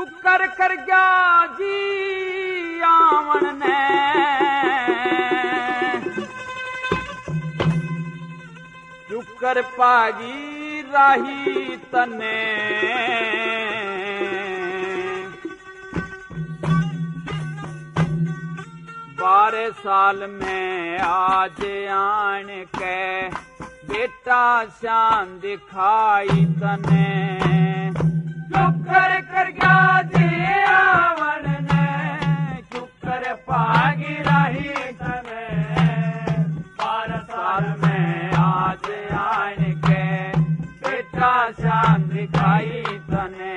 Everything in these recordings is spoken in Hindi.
कर गया जी आवन ने चुकर पागी राही तने 12 साल में आज आन के बेटा शान दिखाई तने चुकर कर गया जी आवन ने चुकर पागी राही तने 12 साल में आज आन के बेटा शान दिखाई तने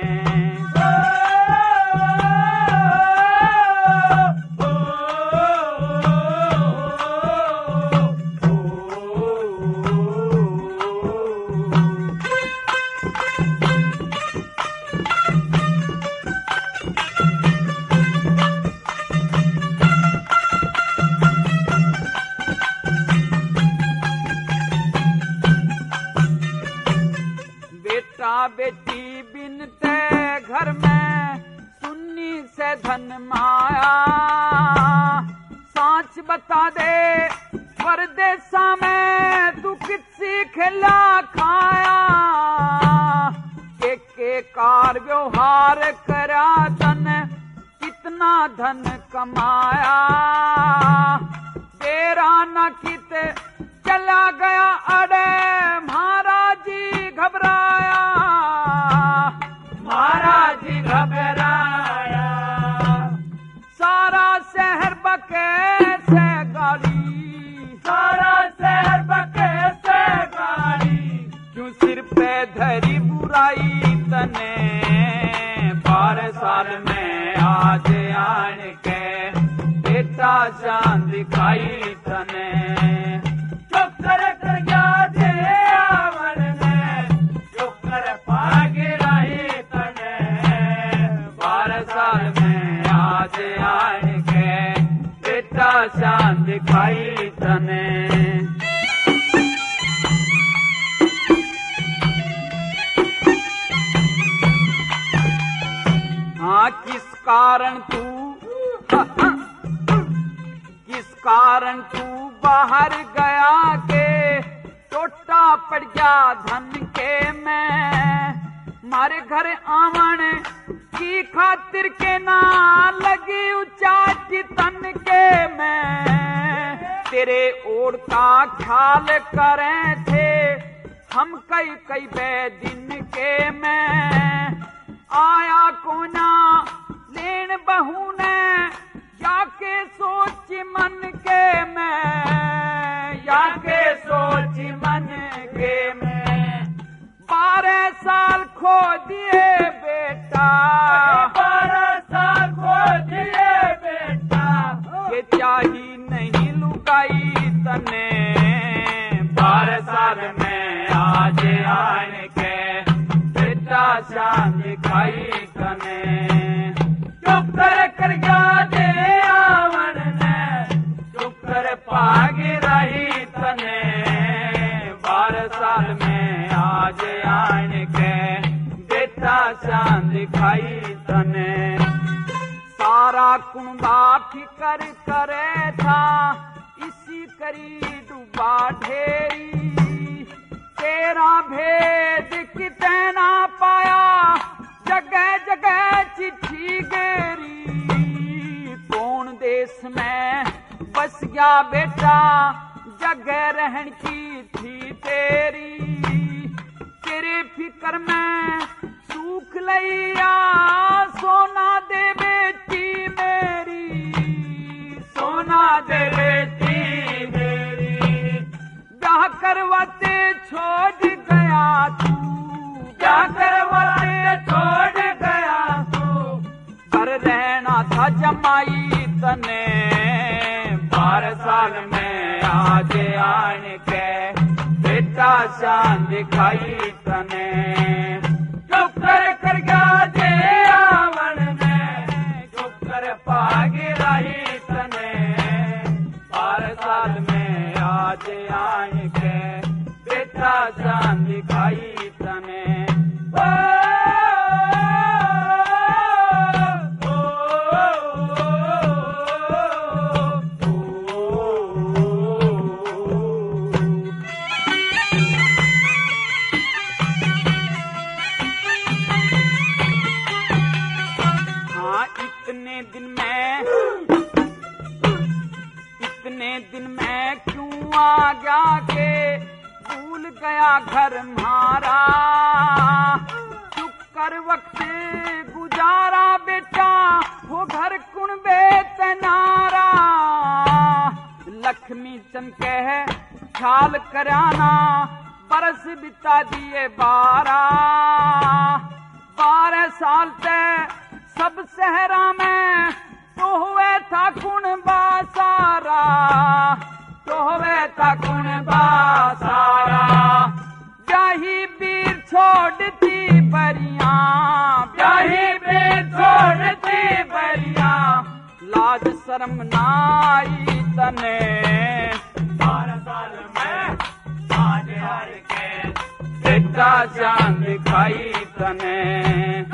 बेटी बिनते घर में सुन्नी से धन माया सांच बता दे परदेसा में तू किसी खिला खाया के कार व्यवहार करा तन कितना धन कमाया तेरा न कित चला गया अरे महाराज जी घबराया महाराज जी घबराया सारा शहर बके से गाड़ी सारा शहर बके से गाड़ी क्यों सिर पे धरी बुराई तने 12 साल में आज आन के बेटा शान दिखाई तने चुकर कर गया जे आवन ने चुकर पागे रही तने 12 साल में आज आन के बेटा शान दिखाई तने हाँ किस कारण तू बाहर गया के टोटा पड़ गया धन के मैं मारे घर आवन की खातिर के ना लगी उचाची तन के मैं तेरे ओर का ख्याल करे थे हम कई दिन के मैं आया कोना लेन बहू ने जाके सोच मन के मैं जाके सोच मन के मैं 12 साल खो दिए बेटा 12 साल खो दिए बेटा ये चाही नहीं लुकाई तने 12 साल में आज आन के बेटा शान दिखाई तने चुप कर गया जे आवन ने चुप कर पागे रही तने 12 साल में आज आन के बेटा शान दिखाई तने सारा कुंबा फिकर करे था इसी करी डूबा ढेरी तेरा भेद किते ना पाया जगह जगह चिट्ठी गेरी कौन देश में बस गया बेटा जगह रहन की थी तेरे फिकर में सूख लिया सोना दे बेटी मेरी सोना दे बेटी मेरी ब्याह करवाते छोड़ गया तू ब्याह करवाते छोड़ गया तू घर रहना था जमाई तने 12 साल में आज आन के बेटा शान दिखाई तने चुप कर गया जे आवन ने चुप कर पागे रही तने 12 साल में आज आन के बेटा शान दिखाई तने गया के भूल गया घर म्हारा, चुप कर वक्त गुजारा बेटा हो घर कुण बेतनारा। लक्ष्मी चंद कह ख्याल कराना बरस बिता दिए 12 साल ते सब सहरा में तो हुए था कुण बासारा, तो हुए था कुण बासारा। ब्याही बीर छोड़ती बरिया, ब्याही बीर छोड़ती बरिया, लाज शर्म नाई तने 12 साल में आज हार के बेटा जान दिखाई तने।